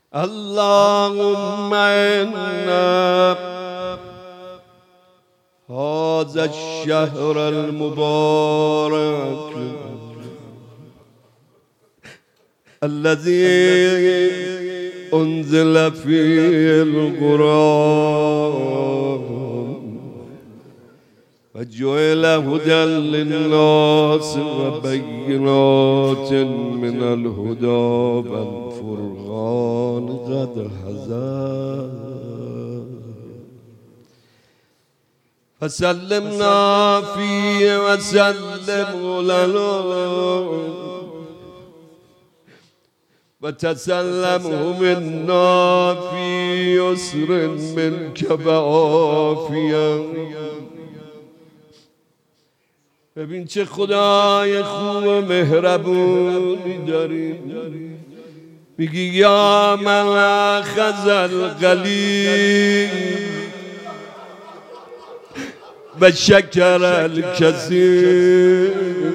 اللهم إنا هذا الشهر المبارك الذي أنزل فيه القرآن وجعل هدى للناس وبينات من الهدى والفرقان قد حضر فسلمنا فيه وسلم لنا وتسلمه منا في يسر منك وعافیه. ببین چه خدای خوب و مهربونی داریم. میگی یا من اخذ القلیل و شکر الکثیر.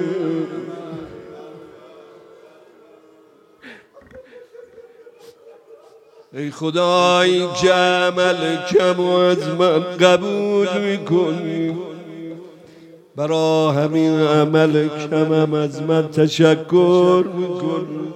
ای خدایی که عمل کم و از من قبول میکنی، برا همین عمل کمم از من تشکر میکنی.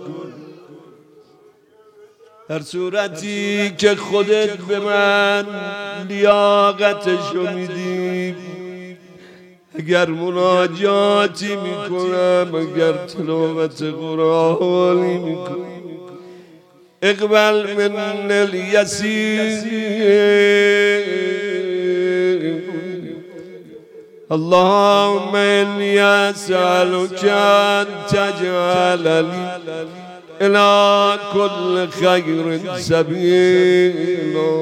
در صورتی که خودت به من لیاقتشو میدی، اگر مناجاتی میکنم، اگر تلاوت قرآنی میکنم، اقبل من الیسیر. اللهم إني أسألك أن تجعل لي إلى كل خير سبيلا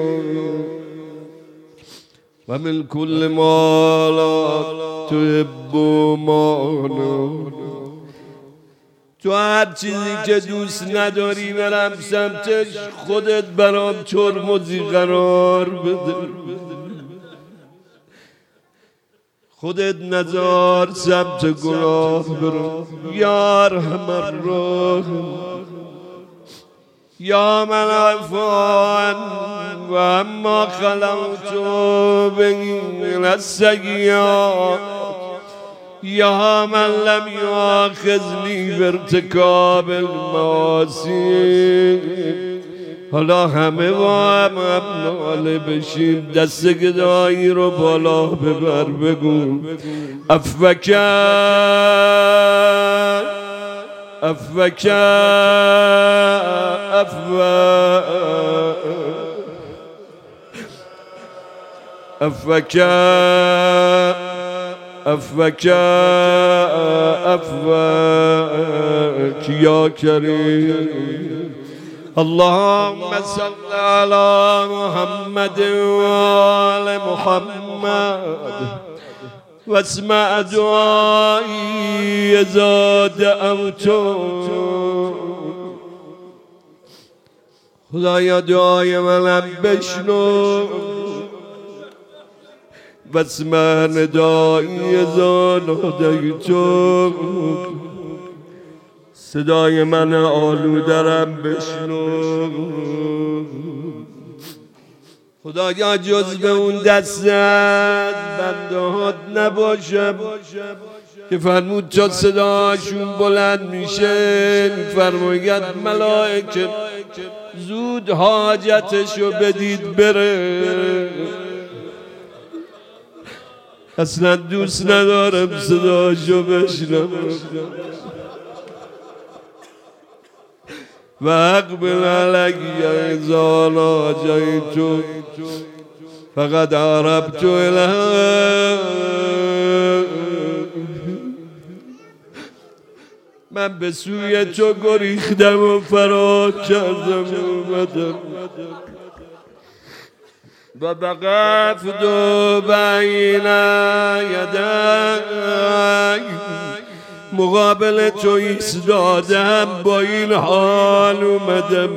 ومن كل ما لا تحب مانا. تو هر چیزی که دوست نداری برم سمتش، خودت برام ترمزی قرار بده. خودت نزار سمت گناه برم. یا ارحم الراحمین، یا من عفوا و اما خلقت بین السیئات، یا من لم یؤاخذنی بارتکاب المعاصی. حالا همه با هم ناله بشیم، دست گدایی رو بالا ببر، بگو عفوک عفوک عفوک عفوک عفوک یا کریم. اللهم صل على محمد وآل محمد واسمع دعائي إذا دعوت. خدایا دعای منم بشنو، واسمع ندایی اذا نادیت. صدای من آلودرم بشنو. خدایا جز به اون دستت بندهات نباشم که فرمود تا صداشون بلند میشه میفرماید ملائکه زود حاجتشو بدید بره. اصلا دوست ندارم صداشو بشنم. و اقبل علی اذا ناجیت فقد عربت الیک. من به سوی تو گریختم و فرار کردم و اومدم و وقفت بین یدیک، مقابل تو ایستادم، با این حال اومدم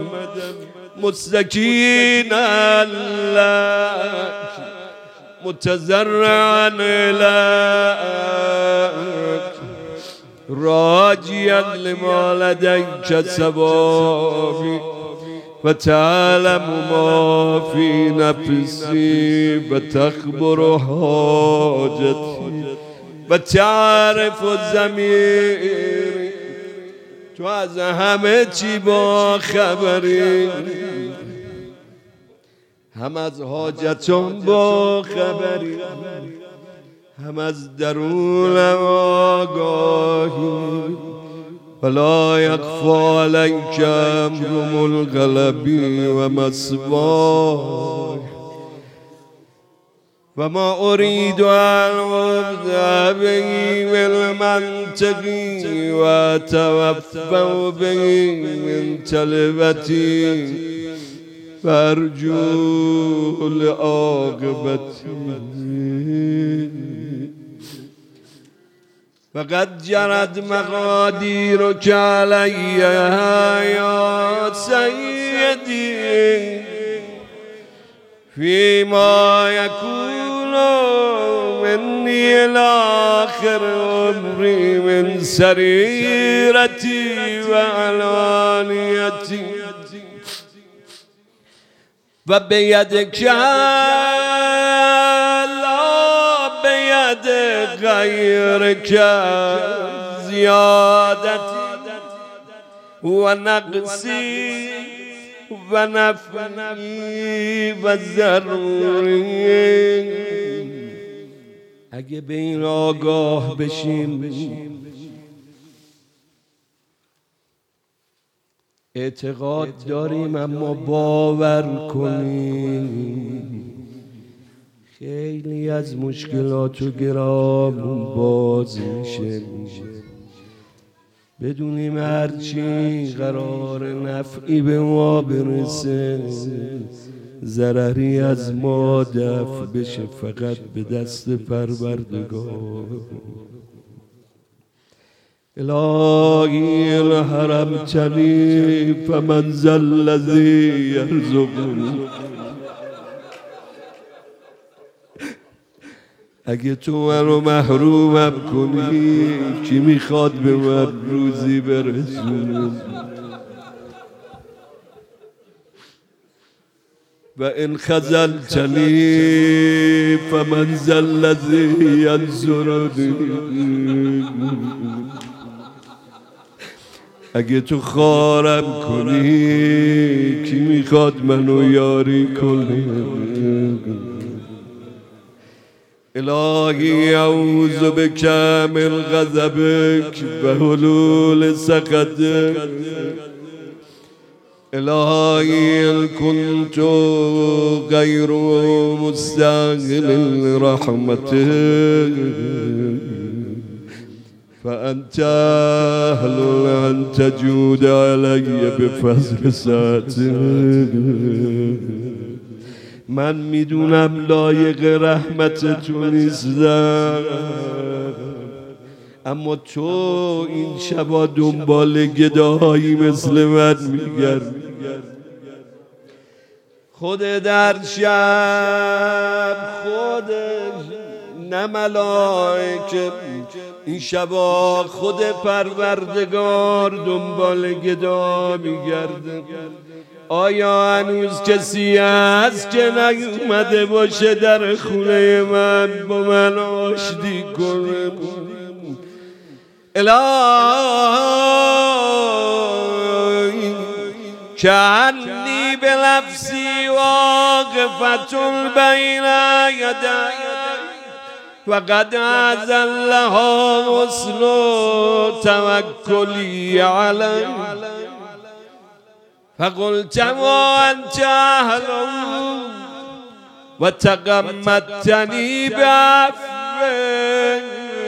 مستکینا لک متضرعا الیک راجیا لما لدیک ثوابی. و تعلم ما فی نفسی و تخبر حاجتی و تعرف ضمیری. تو از همه چی با خبری، هم از حاجتم با خبری، هم از درونم آگاهی. ولا یخفی علیک امر القلبی و مسوای و ما اريد ان ابدا به بالمنطقی و توفوا به من تلوتی و ارجو لعاقبتی. فقد جرت مقادیرک علی یا سیدی فیما یکون منی الاخر عمری من سریرتی و علانیتی و بیدک غیرک زیادتی و نقصی و نفعی و ضروری. اگه به این آگاه بشیم، اعتقاد داریم اما باور کنیم، خیلی از مشکلات و گرامون باز میشه. بدونیم هرچی قرار نفعی به ما برسه، ضرری از ما دفع بشه فقط به دست پروردگار. الهی الحرمتنی فمن ذا الذی یرزقنی. اگه تو منو محرومم کنی، کی میخواد به من روزی برسونه؟ و ان خذلتنی فمن ذا الذی ینصرنی. اگه تو خارم کنی، کی میخواد منو یاری کنه؟ الهی اعوذ بک من غضبک و حلول سخطک. الهی ان كنت غیر مستاهل رحمتک فانت اهل ان تجود علی بفضل ساعتک. من میدونم لایق رحمت تو نیستم، اما تو این شبا دنبال گداهایی مثل من میگردی. خود در شب خودش نه ملائکه، این شبا خود پروردگار دنبال گدا میگرده. آیا هنوز کسی هست که نیومده باشه در خونه من با من آشتی کنه؟ الهی کعنی به نفسی واقفة بین یدی و قد اذلها حسن توکلی علی فقلت وانت اهله و تغمدتنی بعفوک.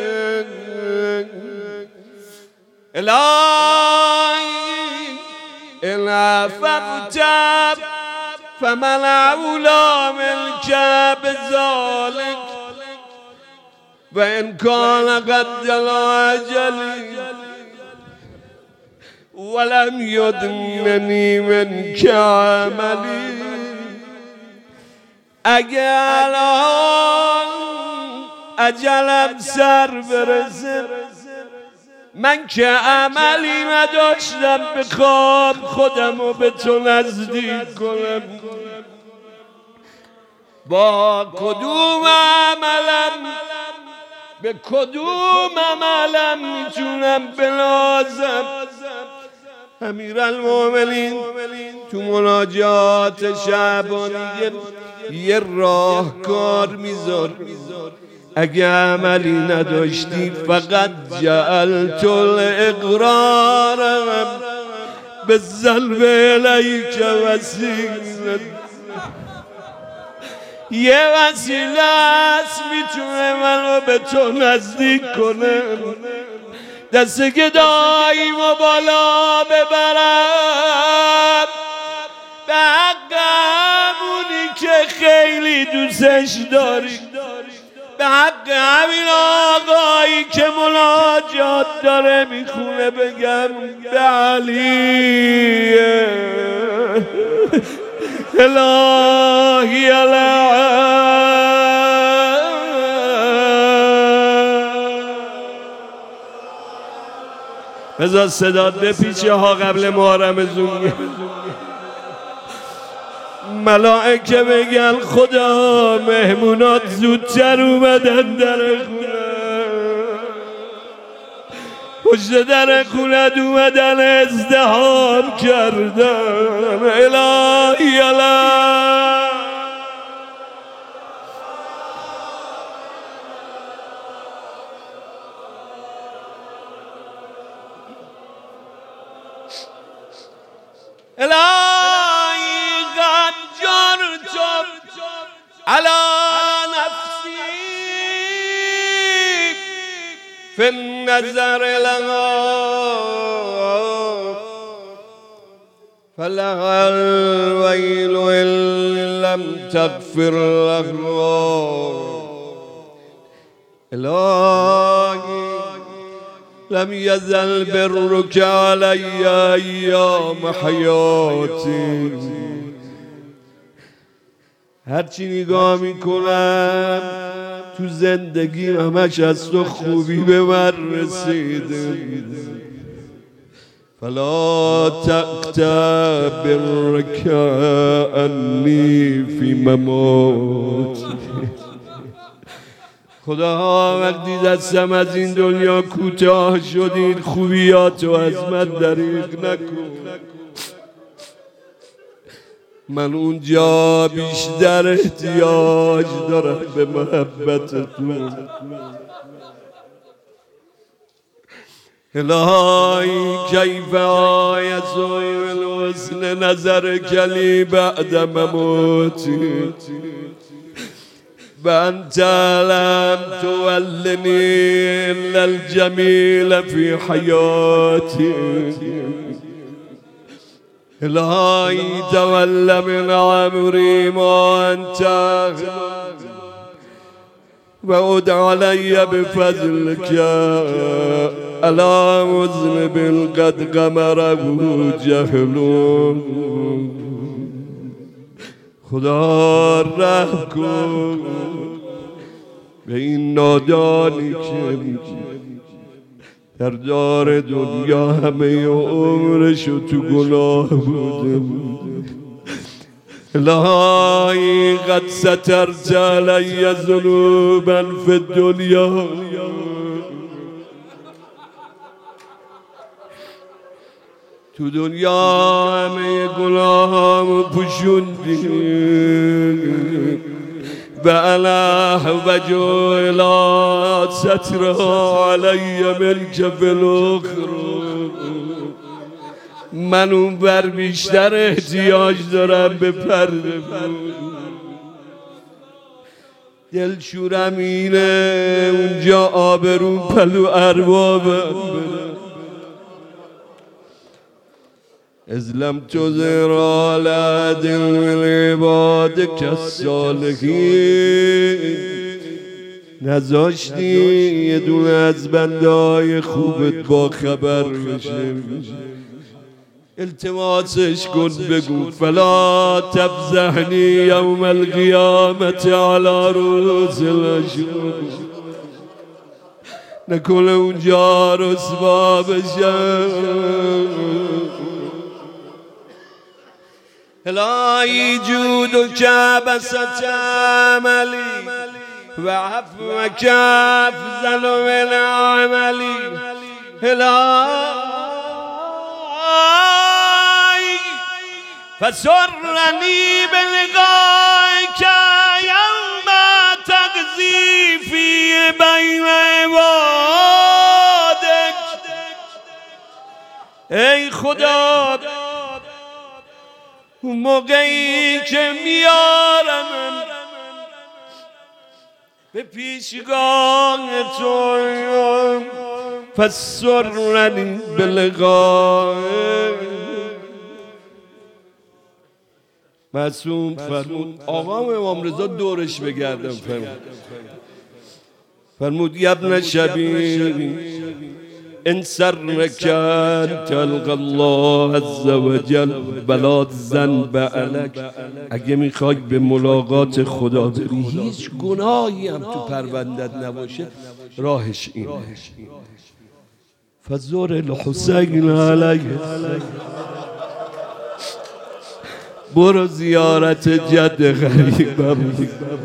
الهی ان عفوت فمن اولی منک بذلک و ان کان قد جلا اجلی ولم یدننی منک عملی. اگه الان اجلم سر برسه، من که عملی نداشتم بخوام خودم رو به تو نزدیک کنم، با کدوم عملم به کدوم عملم میتونم بنازم؟ امیرالمومنین تو مناجات شعبانی یه راهکار میذار، اگه عملی نداشتی فقط جعلت الاقرارم بالذنب الیک وسیله، یه وسیله است میتونه منو به تو نزدیک کنه، دست گداییمو بالا ببرم به حق همونی که خیلی دوستش داری، به حق همین آقایی که مناجات داره میخونه بگم به علی الهی بذار صدات بپیچه ها قبل محرم زونگه، ملائکه بگن خدا مهمونات زودتر اومدن در خونه، پشت در خونت اومدن ازدحام کردن، الهی الهی قد جرت على نفسي في النظر لها فلها الويل إن لم تغفر لها، الهي لم يزل برك علي أيام حياتي، هرچی نگاه میکنم تو زندگی همش از تو خوبی به من رسیده، فلا تقطع برك عني في مماتي، خدا وقتی دستم از این دنیا کوتاه شد این خوبیاتو از من دریغ نکن، من اونجا بیشتر احتیاج دارم به محبتتون، الهی کیف آیت الحسن نظرک لی بعد مماتی و انت لم تولنی الا الجمیل فی حیاتی، الهی تول من عمری ما انت و اد علی بفضلک علی مذنب قد غمره جهل، خدا رحم کن به این نادانی که در دار دنیا همه عمرشو تو گناه بوده، الهی قد سترت علی ذنوبا فی الدنیا، تو دنیا همه گناهامو پوشوندی و انا وجه الى سترها علی منک فی الاخرى، من اون بر بیشتر احتیاج دارم به پرده بود، دلشورم اینه اونجا آبرون پلو اربابم از لم تظهر على دل من عبادك الصالحین، نذاشتی یه دونه از بندهای خوبت با خبر بشه، التماسش کن بگو فلا تفضحنی یوم القیامت على رؤوس الاشهاد، نکنه اونجا رسوا بشم. الهی جودک بسط عملی و عفوک افضل من عملی. الهی فسرنی بلقائک یوم تقضی فی بین عبادک. ای خدا اون موقعی که میارم به پیشگاه تو فسرنی بلقائک. معصوم فرمود آقام امام رضا دورش بگردم فرمود یا ابن شبیر ان سرک تلقى الله عز وجل بلا ذنب عليك. اگه میخوای به ملاقات خدا بری هیچ گناهی هم تو پروندت نباشه راهش اینه. فزور الحسین علیه برو زیارت جد غریبم.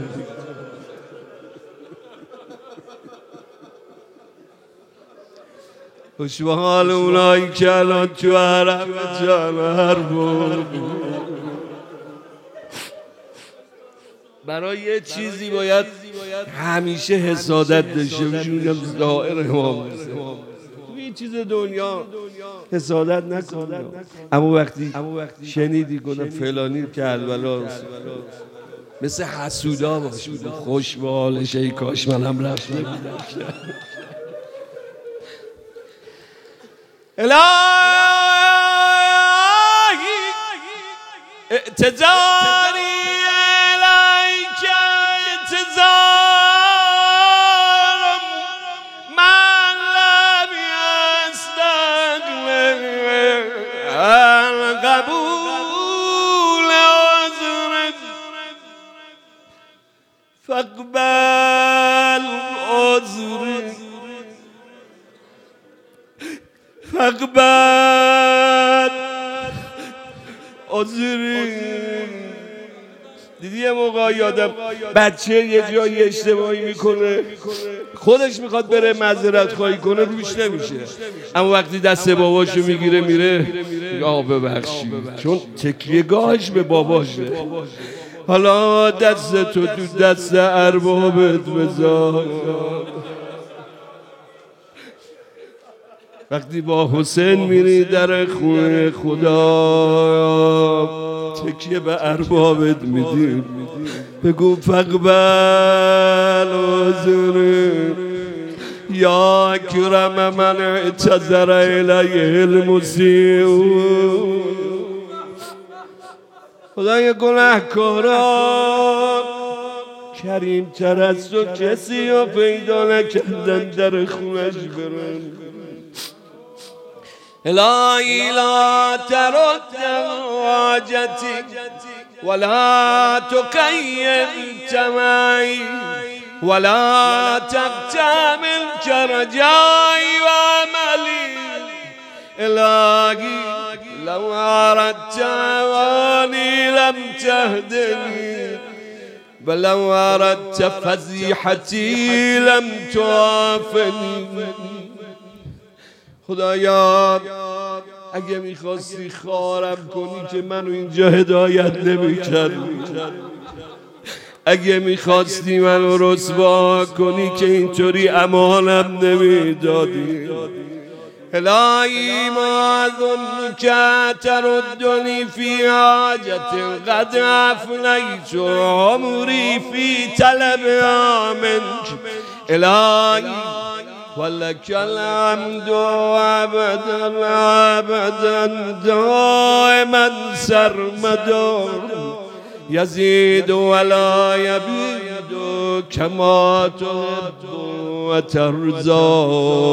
خوش به حال اونایی که الان تو عرب جانور بود. برای یه چیزی باید همیشه حسادت داشته باشی، میگم ظاهر امام تو این چیز دنیا حسادت نکن. اما وقتی شنیدی گفتم فلانی کربلا مثل حسودا باش، خوش به حالش ای کاش منم رفته بودم. الهی اعتذاری الیک اعتذارم من لم یستقبل القبول عذرک فاقبل عذرک فاقبل عذرک. دیدی یه موقع یادم بچه یه جایی اشتباهی میکنه خودش میخواد بره معذرت خواهی کنه روش نمیشه، اما وقتی دست باباشو میگیره میره یا ببخشید چون تکیه‌گاهش به باباشه. حالا دست تو دست اربابت بذار. وقتی با حسین میری در خونه خدا تکیه به اربابت میدی، بگو فاقبل عذرک یا اکرم من اعتذر الیه المسیء. خدای گناهکاران کریم تر از تو کسی رو پیدا نکردن در خونش برن. الهی لا ترد حاجتی ولا تقید جمعی ولا تقتمل کرجای و عملی. الهی لو اردت وانی لم تهدنی ولو اردت فضیحتی لم تعافنی. خدایا اگه میخواستی خارم کنی که منو اینجا هدایت نمیکردی، اگه میخواستی منو رسوا کنی که اینطوری امانم نمیدادی. الهی ما اظنک تردنی فی حاجت قد افنیت عمری فی طلبها منک. الهی ولك الحمد ابدا ابدا دائما سرمدا یزید ولا یبید کما تحب و ترضا.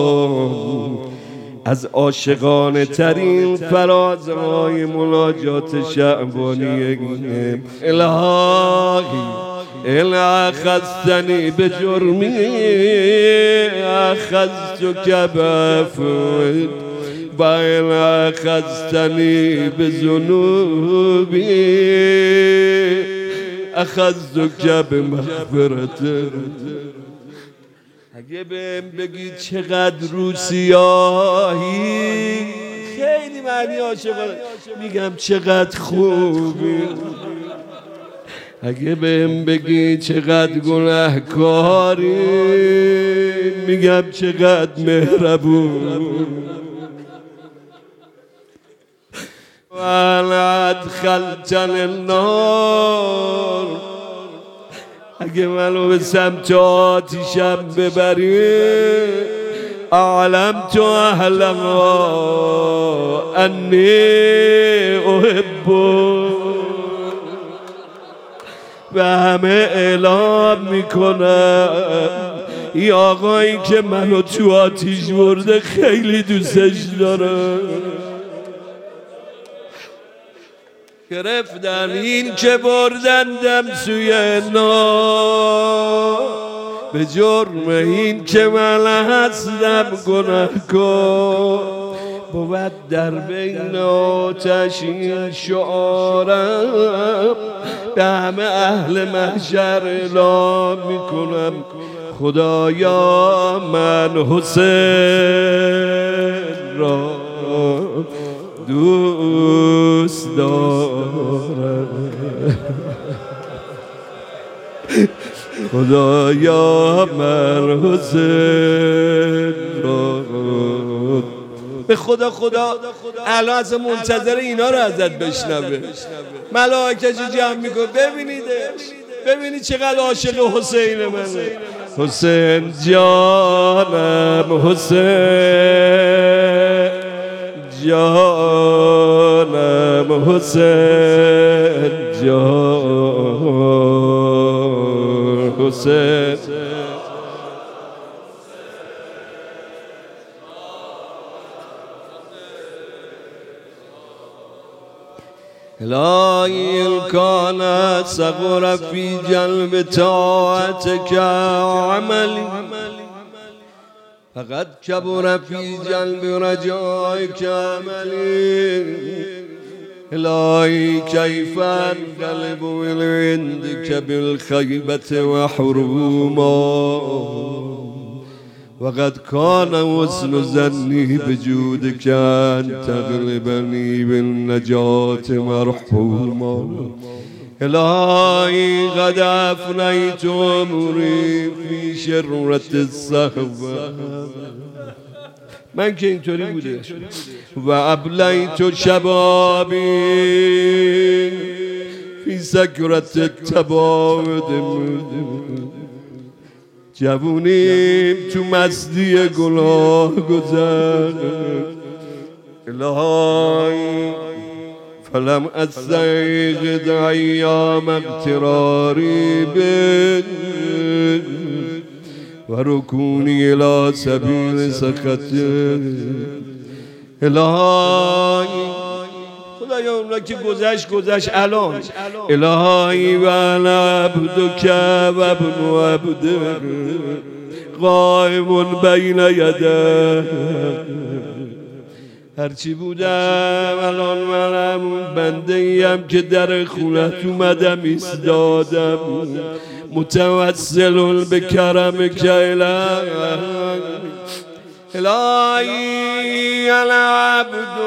از عاشقانه ترین فرازهای مناجات شعبانی الهی إن أخذتني بجرمي أخذتك بعفوك وإن أخذتني بذنوبي أخذتك بمغفرتك. اگه بهم بگی چقدر رو سیاهی، خیلی معنی عاشقانه میگم چقدر خوبی. اگه بهم بگی چقدر گناهکاری، میگم چقدر مهربون. وانا ادخلتنی النار، اگه منو به سمت آتیشم ببری، اعلمت اهلها انی احبک، به همه اعلام میکنم ای آقایی که منو تو آتیش برده خیلی دوستش دارم. گرفتن این که بردندم سوی نار، به جرم این که من هستم گناهکار. بود در بین آتش این شعارم، به همه اهل محشر اعلام میکنم خدایا من حسین را دوست دارم. خدایا من حسین را. به خدا الان از منتظر اینا رو ازت بشنوه. ملائکه‌اش جمع میکنه ببینید چقدر عاشق حسین منه. حسین جانم، حسین جانم، حسین جان، حسین الهی إن كان صغر في جلب طاعتك عملي، فقد كبر في جلب رجائك عملي. إلهي كيف أنقلب من عندك بالخيبة وحروما، وقد كان حسن ظني بجودك أن تغلبني بالنجاة مرحوما. إلهي قد أفنيت أمري في شرة الصحبة، من که اینطوری بوده. و ابلیت شبابی فی سکرت التباعد، جوونیم تو مستی گناه گذشت. الهی فلم استيقظ ایام اغتراری بک و رکونی الى سبیل سخطک. الهی خدایا اونا که گذشت الان. الهی و انا عبدک و ابن عبدک قائم بین یدیک. هرچی بودم الان منم بنده ایم که در خونت اومدم ایستادم، متوسل به کرمک الهی. الهی انا عبد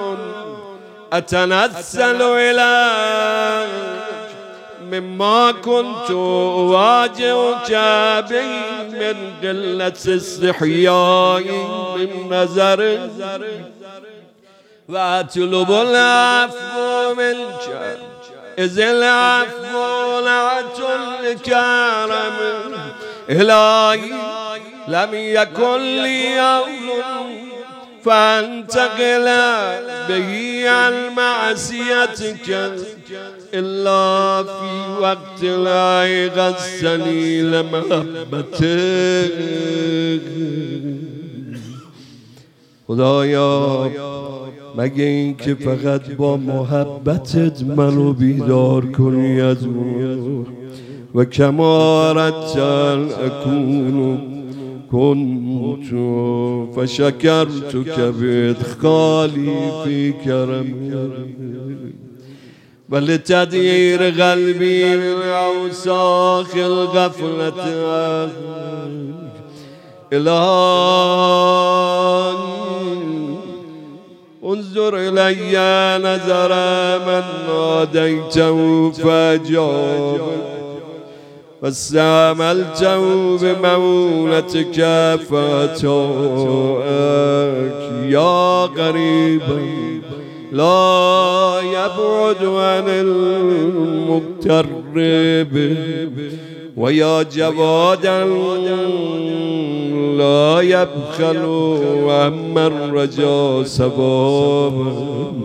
اتنزل الیک مما كنت اواجهك به من قلة استحیاء من نظر و اطلب العفو منك اذ العفو نعت الكرم. الهی لم يكن لي عون فانتقل به عن معصيتك إلا في وقت لا يغسني لمحبتك. خدایا مگه این که فقط با محبتت منو بیدار کنی از اون، و کما رجل اکون كنت فشكرتك بإدخالي في كرمك ولتدير قلبي من أوساخ الغفلة إلهي انظر إلي نظر من ناديته فأجاب واستعملته بمولتك فأتاك يا قريبا لا يبعد عن المقترب ويا جوادا لا يبخل عمن رجا ثوابا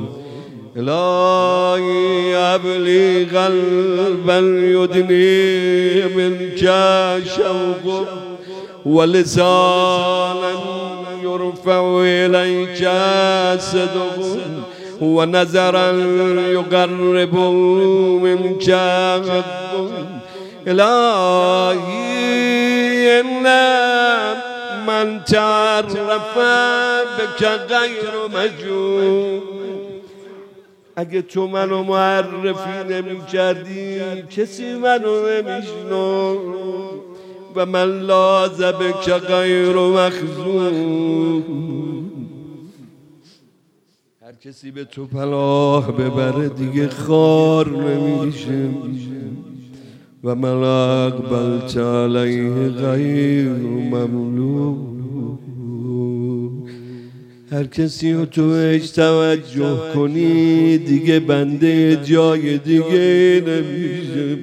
إلهي هب لي قلبا يدني منك شوق ولسانا يرفع إليك صدق ونظرا يقرب منك حق إلهي إن من تعرف بك غير مجهول اگه تو منو معرفی نمی کردی کسی منو نمیشنو و من لاذ بک غیر مخزون هر کسی به تو پناه ببره دیگه خار نمیشه و من اقبلت علیه غیر مملوک هر کسی رو تو بهش توجه کنی دیگه بنده جای دیگه نمیشه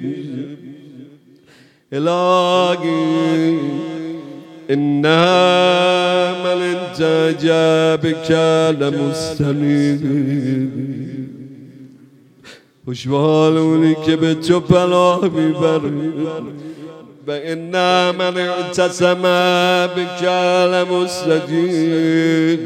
الهی انها من انتاج بک لمستنیب خوشحال اونی که به تو پناه میبره و إنا من اعتصم بك لمستجيب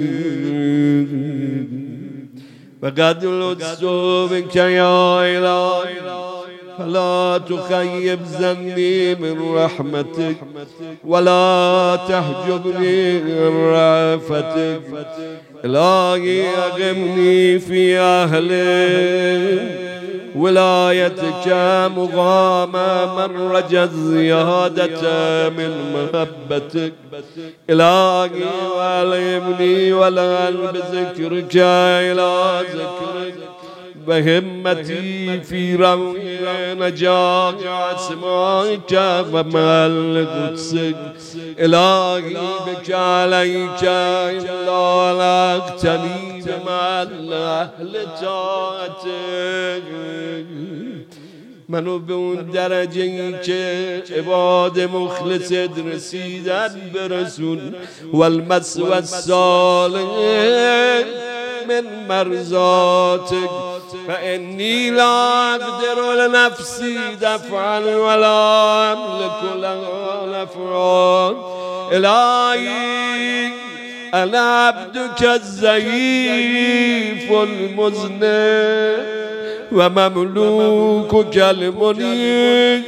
وقد لجت بك يا إلهي فلا تخيب ظني من رحمتك ولا تحجبني من رأفتك إلهي أغمني في أهلي ولايتك مقام من رجا الزيادة من محبتك إلهي وألهمني ولا بذكرك إلى ذكرك بهمتي في روي نجاة أسمائك ومال قدسك إلهي بك عليك إلا لقتني بمال أهل طاعتك منو به اون درجه ای که عباد مخلصت رسیدن برسون والمثوى الصالح من مرضاتك فإني لا أقدر لنفسي دفعا ولا أملك لها نفعا إلهي أنا عبدك الضعيف المذنب ومملوكك المنيب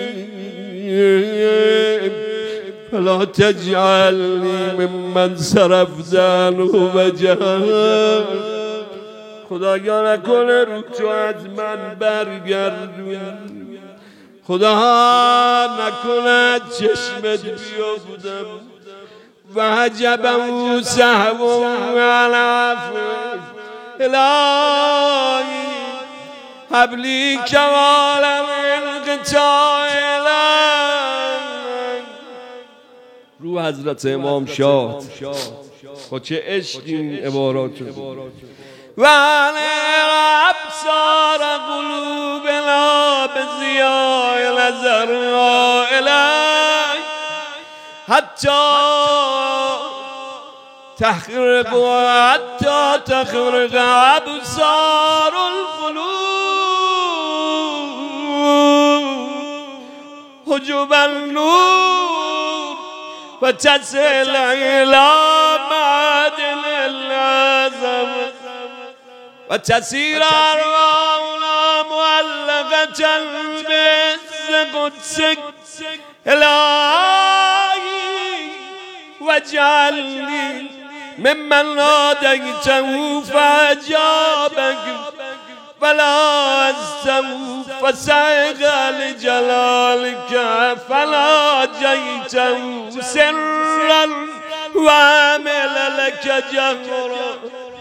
فلا تجعلني ممن صرفت عنه وجهك خدایا نکنه رو تو از من برگردون خدا نکنه چشمت بیفتم و عجبا سهو علی الهی هب لی کمال انقطاع رو حضرت امام شاه با چه عشق این عبارات و ابصار قلوبنا بضیاء نظرها الی حتی تخرق ابصار القلوب حجب النور و تصل الى معدن العظمه و تسیر ارواحنا معلقة بالذکر قدسك إلهي واجعلني ممن ناديته فأجابك فلا أستوفى سعيا لجلالك فلا جيته سرا وعمل لك جهرا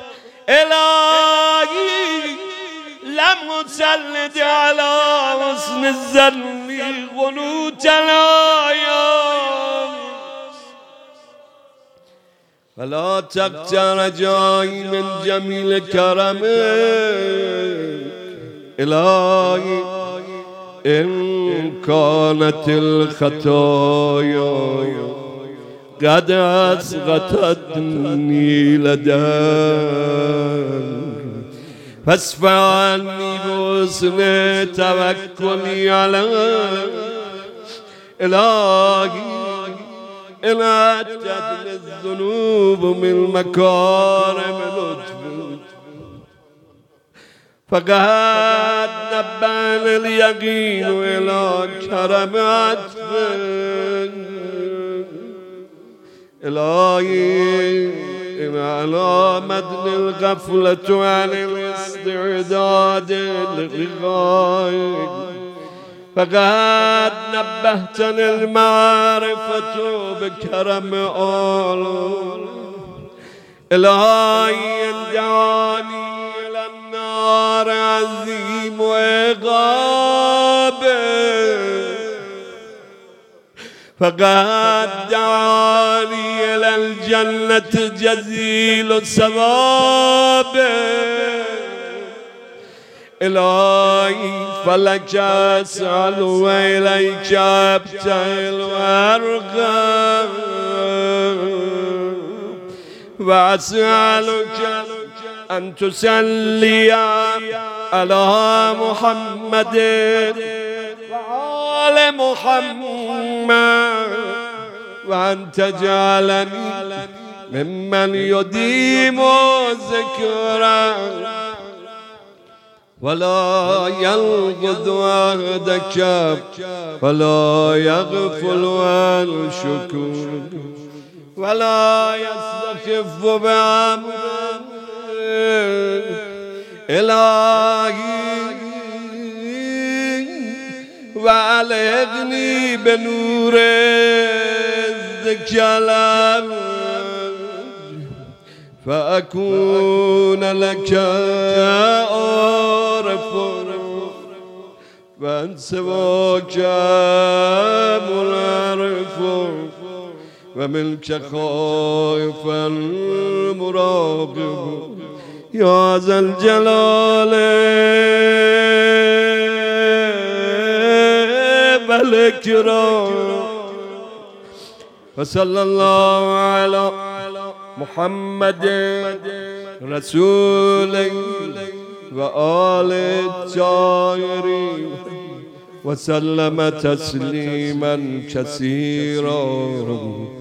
إلهي لم أسلط على حسن الظن غنوت الأيام فلا تقطع رجائي من جميل كرمك إلهي إن كانت الخطايا قد أسقطتني لديك فاصفح عني بحسن توكلي عليك إلهي إن أتت الذنوب من مكارم لطفك فقد نبأني اليقين إلى كرم عطفك إلهي إن على مدن الغفلة عن الاستعداد للغاية فقد نبهتني المعرفة بكرم آل إلهي إن دعاني إلى النار عظيم عقابه فقد دعاني إلى الجنة جزيل ثوابه إلهي فلك أسأل وإليك أبتهل وأرغب وأسألك أن تسلي على محمد وآل محمد وأن تجعلني ممن يديم ذكرا ولا ينقض عهدك ولا يغفل عن شكرك ولا يستخف بأمرك إلهي وألهني بنور الجلال فأكون لك عارف وأن سواك منعرف ومنك خائف المراقب يا ذا الجلال والإكرام وصلى الله على محمد رسول وآل الطاهرين وسلم تسليما كثيرا